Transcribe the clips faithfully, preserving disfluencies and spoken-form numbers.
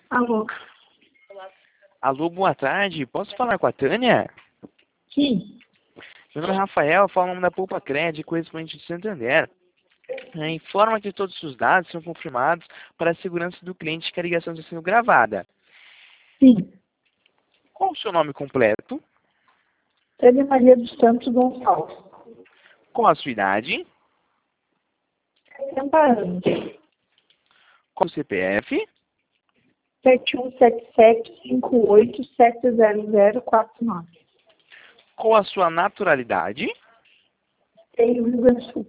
Alô? Alô, boa tarde. Posso falar com a Tânia? Sim. Meu nome é Rafael, falo em nome da Poupa Cred, correspondente de Santander. É, informa que todos os dados são confirmados para a segurança do cliente que a ligação está sendo gravada. Sim. Qual o seu nome completo? Tânia Maria dos Santos Gonçalves. Qual a sua idade? setenta anos. Qual o C P F? sete um sete sete cinco oito sete zero zero quatro nove. Qual a sua naturalidade? Rio Grande do Sul.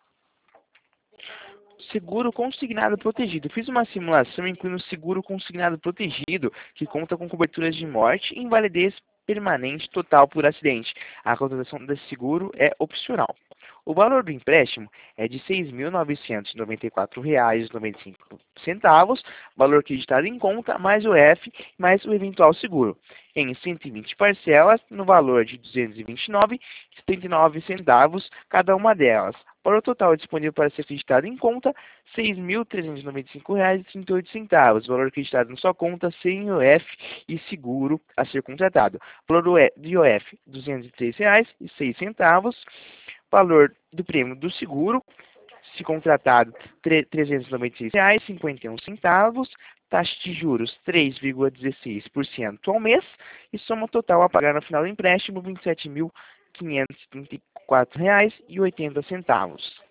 Seguro consignado protegido. Fiz uma simulação incluindo seguro consignado protegido, que conta com coberturas de morte e invalidez permanente total por acidente. A contratação desse seguro é opcional. O valor do empréstimo é de seis mil novecentos e noventa e quatro reais e noventa e cinco centavos, valor acreditado em conta, mais o F, mais o eventual seguro, em cento e vinte parcelas, no valor de duzentos e vinte e nove reais e setenta e nove centavos cada uma delas. Para o total disponível para ser acreditado em conta, seis mil trezentos e noventa e cinco reais e trinta e oito centavos, valor acreditado na sua conta, sem o F e seguro a ser contratado. Valor do I O F, duzentos e três reais e seis centavos. Valor do prêmio do seguro, se contratado, trezentos e noventa e seis reais e cinquenta e um centavos. Taxa de juros, três vírgula dezesseis por cento ao mês. E soma total a pagar no final do empréstimo, vinte e sete mil quinhentos e trinta e quatro reais e oitenta centavos.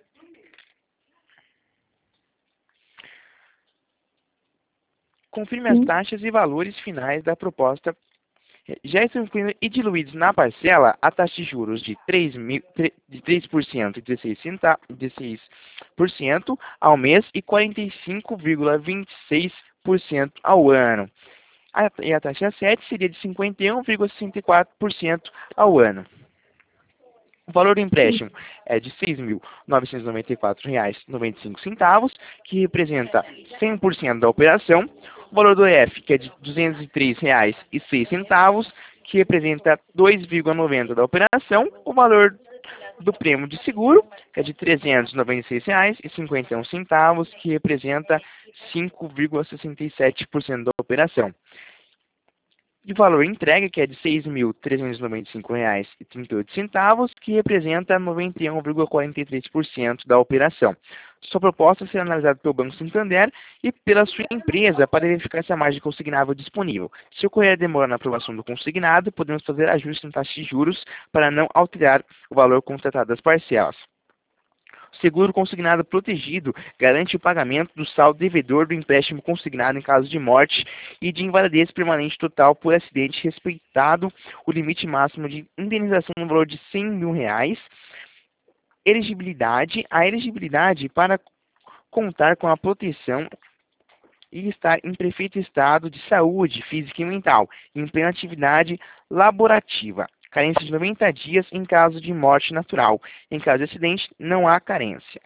Confirme as Sim. taxas e valores finais da proposta. Já estão incluídos e diluídos na parcela a taxa de juros de três mil, de três por cento e dezesseis centavos, dezesseis por cento ao mês e quarenta e cinco vírgula vinte e seis por cento ao ano. A, e a taxa sete seria de cinquenta e um vírgula sessenta e quatro por cento ao ano. O valor do empréstimo é de seis mil novecentos e noventa e quatro reais e noventa e cinco centavos, que representa cem por cento da operação. O valor do E F, que é de duzentos e três reais e seis centavos, que representa dois vírgula noventa por cento da operação. O valor do prêmio de seguro, que é de trezentos e noventa e seis reais e cinquenta e um centavos, que representa cinco vírgula sessenta e sete por cento da operação. E o valor entregue, que é de seis mil trezentos e noventa e cinco reais e trinta e oito centavos, que representa noventa e um vírgula quarenta e três por cento da operação. Sua proposta será analisada pelo Banco Santander e pela sua empresa para verificar se a margem consignável é disponível. Se ocorrer demora na aprovação do consignado, podemos fazer ajustes na taxa de juros para não alterar o valor contratado das parcelas. Seguro consignado protegido garante o pagamento do saldo devedor do empréstimo consignado em caso de morte e de invalidez permanente total por acidente, respeitado o limite máximo de indenização no valor de cem mil reais. Elegibilidade. A elegibilidade para contar com a proteção e estar em perfeito estado de saúde física e mental, em plena atividade laborativa. Carência de noventa dias em caso de morte natural. Em caso de acidente, não há carência.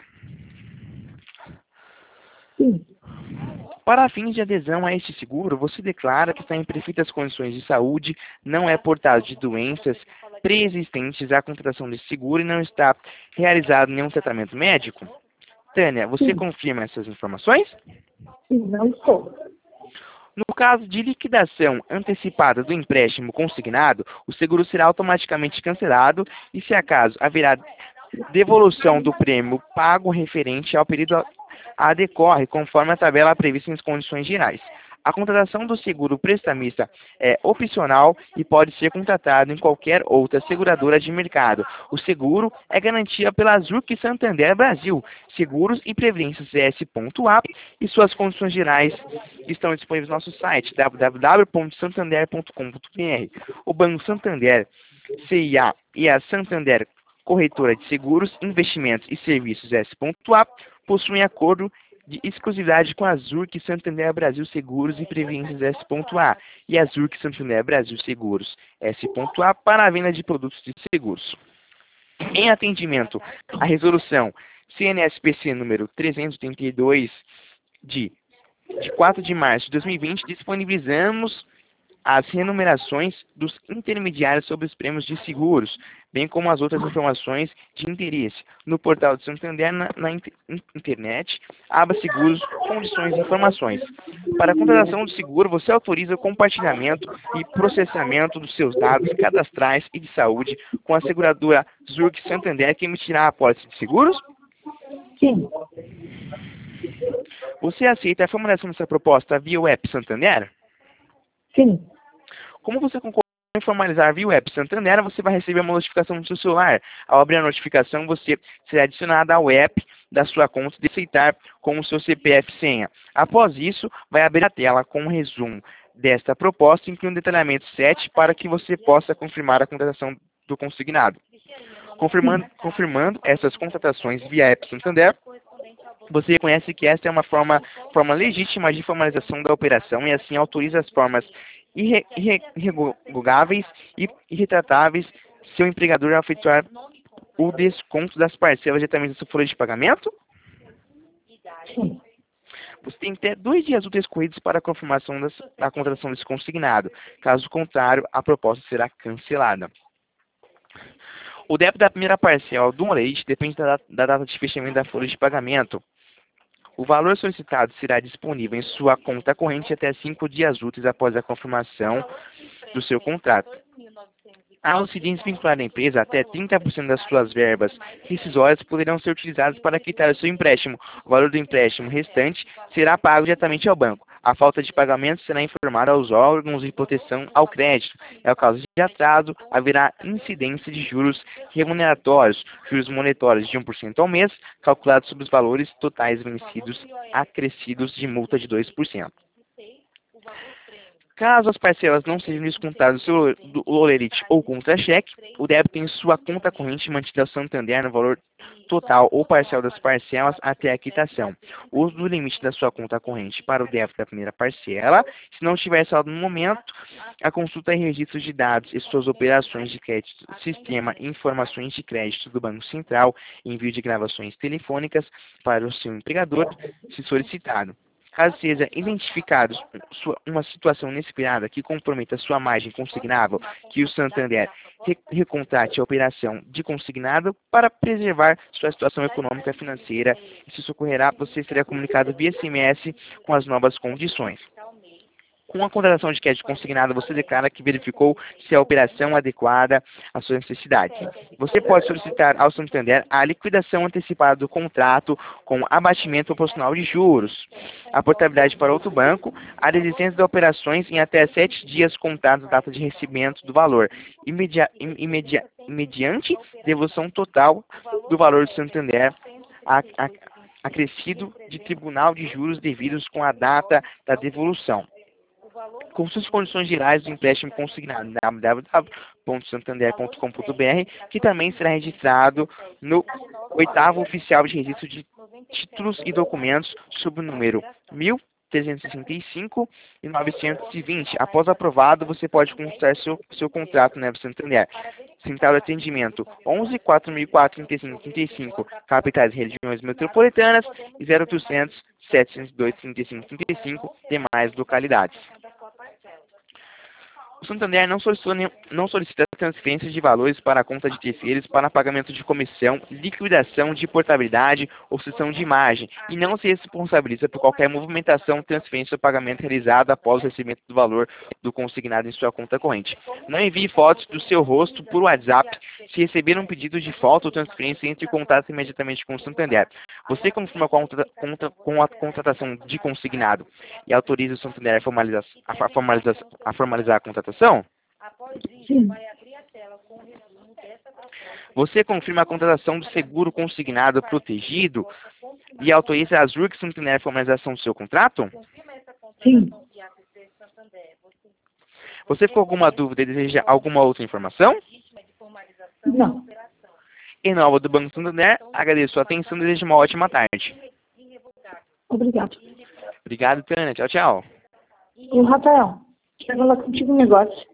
Sim. Para fins de adesão a este seguro, você declara que está em perfeitas condições de saúde, não é portado de doenças pré-existentes à contratação desse seguro e não está realizado nenhum tratamento médico? Tânia, você Sim. confirma essas informações? Sim, não estou. No caso de liquidação antecipada do empréstimo consignado, o seguro será automaticamente cancelado e, se acaso, haverá devolução do prêmio pago referente ao período a, a decorre, conforme a tabela prevista nas condições gerais. A contratação do seguro prestamista é opcional e pode ser contratado em qualquer outra seguradora de mercado. O seguro é garantia pela Zurich Santander Brasil, Seguros e Previdências S ponto A, e suas condições gerais estão disponíveis no nosso site w w w ponto santander ponto com ponto b r. O Banco Santander, C I A e a Santander Corretora de Seguros, Investimentos e Serviços S ponto A possuem acordo de exclusividade com a Zurich Santander Brasil Seguros e Previdências S ponto A e a Zurich Santander Brasil Seguros S ponto A para a venda de produtos de seguros. Em atendimento à resolução C N S P C número trezentos e trinta e dois de, de quatro de março de dois mil e vinte, disponibilizamos as remunerações dos intermediários sobre os prêmios de seguros, bem como as outras informações de interesse. No portal do Santander, na, na inter, internet, aba Seguros, Condições e Informações. Para a contratação do seguro, você autoriza o compartilhamento e processamento dos seus dados cadastrais e de saúde com a seguradora Zurich Santander, que emitirá a apólice de seguros? Sim. Você aceita a formulação dessa proposta via Web Santander? Sim. Como você concordou em formalizar via Web Santander, você vai receber uma notificação no seu celular. Ao abrir a notificação, você será adicionado ao app da sua conta de aceitar com o seu C P F e senha. Após isso, vai abrir a tela com um resumo desta proposta, incluindo detalhamento sete, para que você possa confirmar a contratação do consignado. Confirmando, confirmando essas contratações via App Santander, você reconhece que esta é uma forma, forma legítima de formalização da operação e assim autoriza as formas irre, irre, irrevogáveis e irretratáveis seu empregador a efetuar o desconto das parcelas diretamente da sua folha de pagamento? Sim. Você tem até dois dias úteis corridos para a confirmação das, da contratação desse consignado. Caso contrário, a proposta será cancelada. O débito da primeira parcela do molejo depende da, da data de fechamento da folha de pagamento. O valor solicitado será disponível em sua conta corrente até cinco dias úteis após a confirmação do seu contrato. Ao se desvincular da empresa, até trinta por cento das suas verbas rescisórias poderão ser utilizadas para quitar o seu empréstimo. O valor do empréstimo restante será pago diretamente ao banco. A falta de pagamento será informada aos órgãos de proteção ao crédito. Em é caso de atraso, haverá incidência de juros remuneratórios, juros monetários de um por cento ao mês, calculados sobre os valores totais vencidos, acrescidos de multa de dois por cento. Caso as parcelas não sejam descontadas do seu do olerite ou contra-cheque, o débito em sua conta corrente mantida ao Santander no valor total ou parcial das parcelas até a quitação. O uso do limite da sua conta corrente para o débito da primeira parcela. Se não tiver saldo no momento, a consulta e registro de dados e suas operações de crédito, sistema e informações de crédito do Banco Central, envio de gravações telefônicas para o seu empregador, se solicitado. Caso seja identificado uma situação inesperada que comprometa sua margem consignável, que o Santander recontrate a operação de consignado para preservar sua situação econômica e financeira, e se socorrerá, você será comunicado via S M S com as novas condições. Com a contratação de crédito consignado, você declara que verificou se a operação é adequada às suas necessidades. Você pode solicitar ao Santander a liquidação antecipada do contrato com abatimento proporcional de juros, a portabilidade para outro banco, a desistência de operações em até sete dias contados da data de recebimento do valor, imedia, imedia, mediante devolução total do valor do Santander a, a, acrescido de tribunal de juros devidos com a data da devolução. Consulte as condições gerais do empréstimo consignado em w w w ponto santander ponto com ponto b r, que também será registrado no oitavo oficial de registro de títulos e documentos sob o número mil trezentos e sessenta e cinco e novecentos e vinte. Após aprovado, você pode consultar seu, seu contrato na Santander. Central de atendimento onze, quatro mil e quatro, trinta e cinco, trinta e cinco, capitais e regiões metropolitanas e zero oitocentos, setecentos e dois, trinta e cinco, trinta e cinco, demais localidades. O Santander não solicita, não solicita transferências de valores para a conta de terceiros para pagamento de comissão, liquidação de portabilidade ou cessão de imagem e não se responsabiliza por qualquer movimentação, transferência ou pagamento realizado após o recebimento do valor do consignado em sua conta corrente. Não envie fotos do seu rosto por WhatsApp. Se receber um pedido de foto ou transferência, entre em contato imediatamente com o Santander. Você confirma com a, contra, com a contratação de consignado e autoriza o Santander a formalizar a, formalizar, a, formalizar a contratação? Sim. Você confirma a contratação do seguro consignado protegido e autoriza a Zurich Santander a formalização do seu contrato? Sim. Você ficou com alguma dúvida e deseja alguma outra informação? Não. Em nome do Banco Santander, agradeço a sua atenção e desejo uma ótima tarde. Obrigado. Obrigado, Tânia. Tchau, tchau. E o Rafael, quero falar contigo um negócio.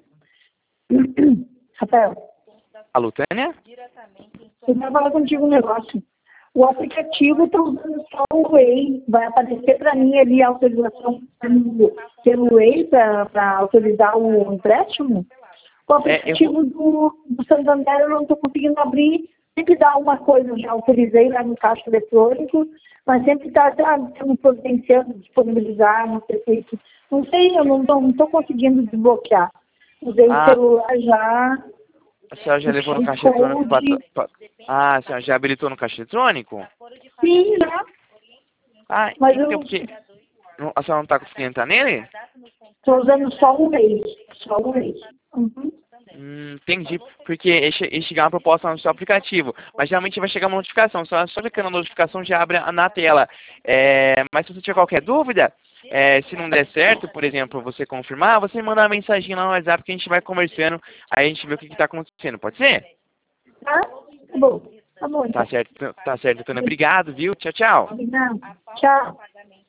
Rafael, Alô, Tânia? eu quero falar contigo um negócio. O aplicativo está usando só o Whey. Vai aparecer para mim ali a autorização pelo, pelo Whey para autorizar o empréstimo. O aplicativo é, eu... do, do Santander eu não estou conseguindo abrir. Sempre dá uma coisa, já autorizei lá no caixa eletrônico, mas sempre está tá, tá me providenciando, disponibilizar, não sei se... Não sei, eu não estou conseguindo desbloquear. Usei ah. o celular já... A senhora já levou no caixa eletrônico para... Pra... Ah, a senhora já habilitou no caixa eletrônico? Sim, já. Ah, mas então eu... porque... A senhora não está conseguindo entrar nele? Estou usando só o mês. Só o mês. Uhum. Hum, entendi, porque ia chegar uma proposta no seu aplicativo, mas geralmente vai chegar uma notificação, só, só clicando na notificação já abre na tela. É, mas se você tiver qualquer dúvida, é, se não der certo, por exemplo, você confirmar, você manda uma mensagem lá no WhatsApp que a gente vai conversando, aí a gente vê o que está acontecendo, pode ser? Tá, tá bom, tá bom. Tá certo, tá certo, Tana. Obrigado, viu? Tchau, tchau. Obrigado. Tchau.